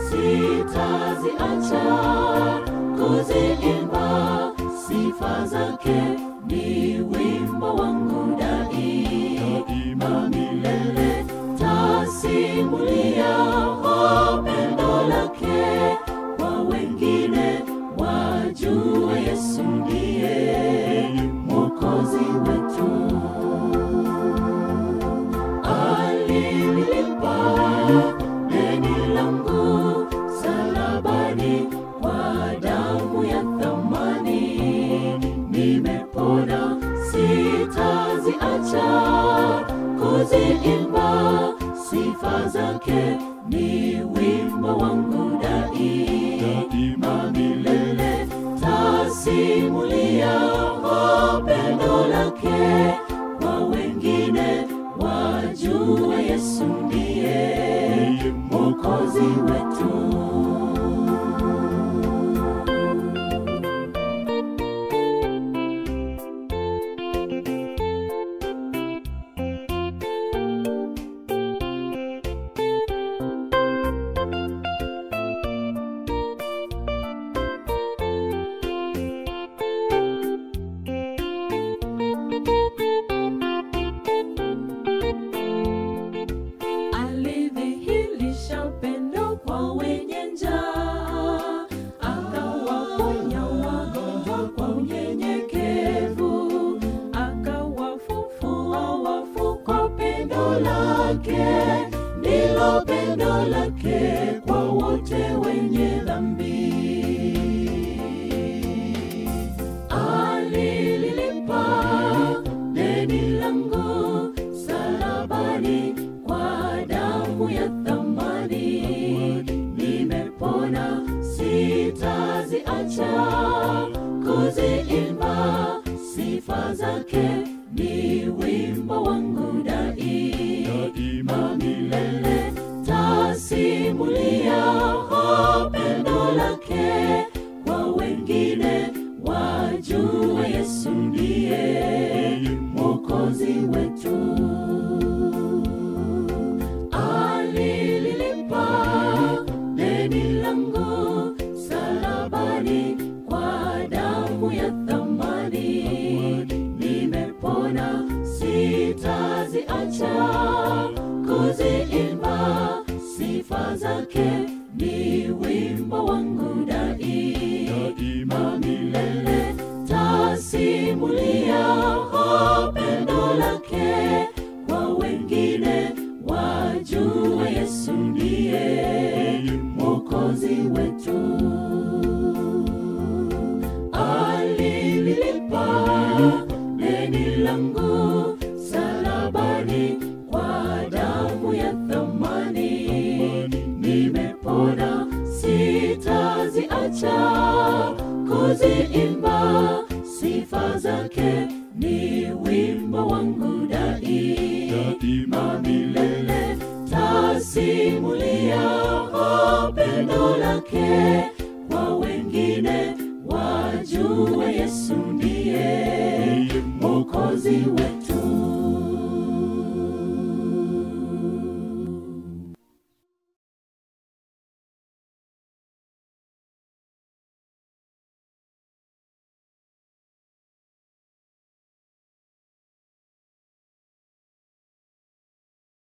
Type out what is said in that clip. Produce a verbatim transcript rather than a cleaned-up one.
sitaziacha kuziimba sifa zake, ni wimbo wangu daima milele. Tasimulia pendo lake kwa wengine, wajue Yesu ndiye Mwokozi wetu. Alilipa deni langu salabani kwa damu ya thamani, nimepona sitaziacha kuziimba sifa zake, ni wimbo wangu daima milele. Tasimulia pendo lake kwa wengine, wajue Yesu ndiye Mwokozi wetu. Ndilo pendo lake kwa wote wenye dhambi. Alilipa deni langu salabani kwa damu ya thamani, nimepona sitaziacha kuziimba sifa zake, ni wimbo wangu daima milele. Tasimulia pendo lake kwa wengine, wajue Yesu ndiye Mwokozi wetu. Alilipa deni langu salabani kwa damu ya thamani, nimepona sitaziacha kuziimba sifa zake, ni wimbo wangu daima milele. Tasimulia pendo lake kwa wengine, wajue Yesu ndiye Mwokozi wetu. Alilipa deni langu salabani kwa damu ya thamani, nimepona sitaziacha kuziimba sifa zake, ni wimbo wangu daima milele. Tasimulia pendo lake kwa wengine, wajue Yesu ndiye Mwokozi wetu.